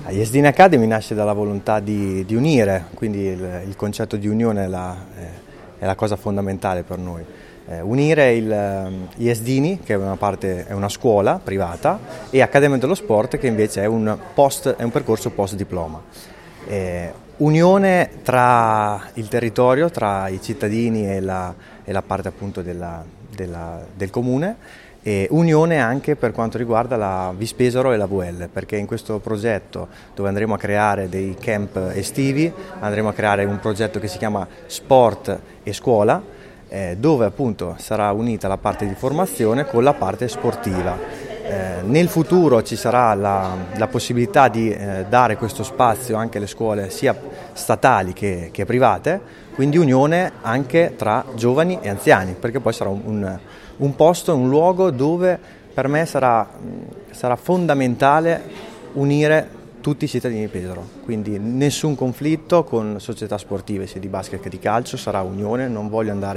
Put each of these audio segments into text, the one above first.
YesDini Academy nasce dalla volontà di unire, quindi il concetto di unione è la cosa fondamentale per noi. Unire il YesDini, che è una scuola privata, e Accademia dello Sport, che invece è un percorso post diploma. Unione tra il territorio, tra i cittadini e la parte appunto del comune, e unione anche per quanto riguarda la Vispesaro e la VL, perché in questo progetto, dove andremo a creare dei camp estivi, andremo a creare un progetto che si chiama Sport e Scuola, dove appunto sarà unita la parte di formazione con la parte sportiva. Nel futuro ci sarà la possibilità di dare questo spazio anche alle scuole sia statali che private, quindi unione anche tra giovani e anziani, perché poi sarà un posto, un luogo dove per me sarà fondamentale unire tutti i cittadini di Pesaro, quindi nessun conflitto con società sportive sia di basket che di calcio, sarà unione, non voglio andare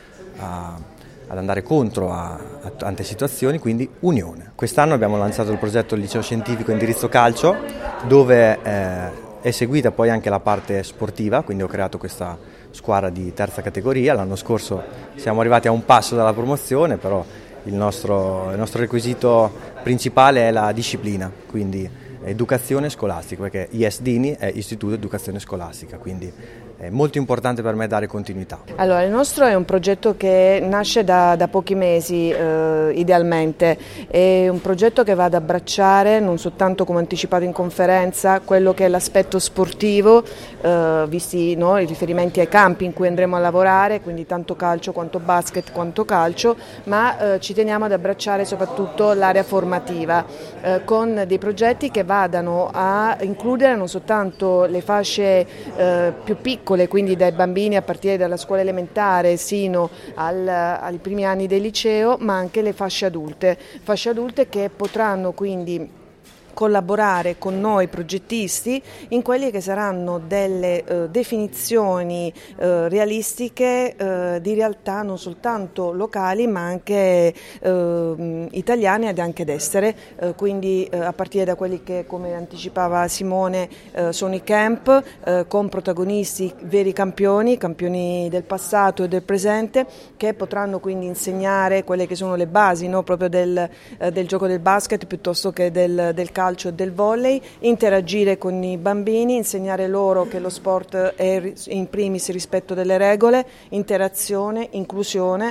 ad andare contro a tante situazioni, quindi unione. Quest'anno abbiamo lanciato il progetto Liceo Scientifico Indirizzo Calcio, dove è seguita poi anche la parte sportiva, quindi ho creato questa squadra di terza categoria. L'anno scorso siamo arrivati a un passo dalla promozione, però il nostro requisito principale è la disciplina, quindi educazione scolastica, perché YesDini è Istituto Educazione Scolastica, quindi è molto importante per me dare continuità. Allora, il nostro è un progetto che nasce da pochi mesi idealmente, è un progetto che va ad abbracciare non soltanto, come anticipato in conferenza, quello che è l'aspetto sportivo, visti i riferimenti ai campi in cui andremo a lavorare, quindi tanto calcio quanto basket quanto calcio, ma ci teniamo ad abbracciare soprattutto l'area formativa con dei progetti che vadano a includere non soltanto le fasce più piccole, quindi dai bambini a partire dalla scuola elementare sino ai primi anni del liceo, ma anche le fasce adulte che potranno quindi collaborare con noi progettisti in quelle che saranno delle definizioni realistiche di realtà non soltanto locali ma anche italiane ed anche estere, quindi a partire da quelli che, come anticipava Simone, sono i camp con protagonisti veri campioni del passato e del presente, che potranno quindi insegnare quelle che sono le basi, no, proprio del gioco del basket piuttosto che del calcio e del volley, interagire con i bambini, insegnare loro che lo sport è in primis rispetto delle regole, interazione, inclusione,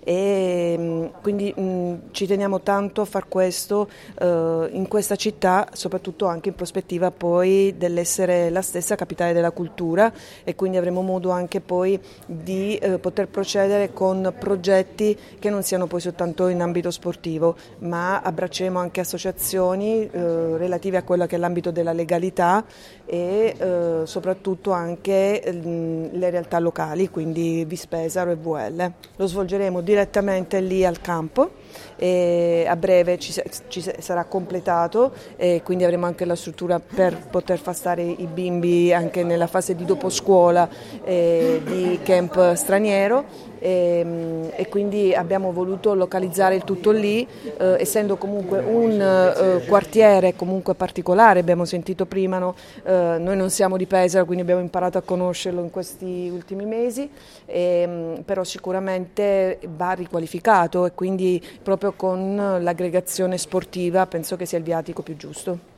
e quindi ci teniamo tanto a far questo in questa città, soprattutto anche in prospettiva poi dell'essere la stessa capitale della cultura, e quindi avremo modo anche poi di poter procedere con progetti che non siano poi soltanto in ambito sportivo, ma abbracceremo anche associazioni relative a quello che è l'ambito della legalità e soprattutto anche le realtà locali, quindi Vispesaro e VL. Lo svolgeremo direttamente lì al campo e a breve ci sarà completato, e quindi avremo anche la struttura per poter far stare i bimbi anche nella fase di doposcuola di camp straniero, e quindi abbiamo voluto localizzare il tutto lì, essendo comunque un quartiere comunque particolare. Abbiamo sentito prima, no? Noi non siamo di Pesaro, quindi abbiamo imparato a conoscerlo in questi ultimi mesi, però sicuramente va riqualificato, e quindi proprio con l'aggregazione sportiva penso che sia il viatico più giusto.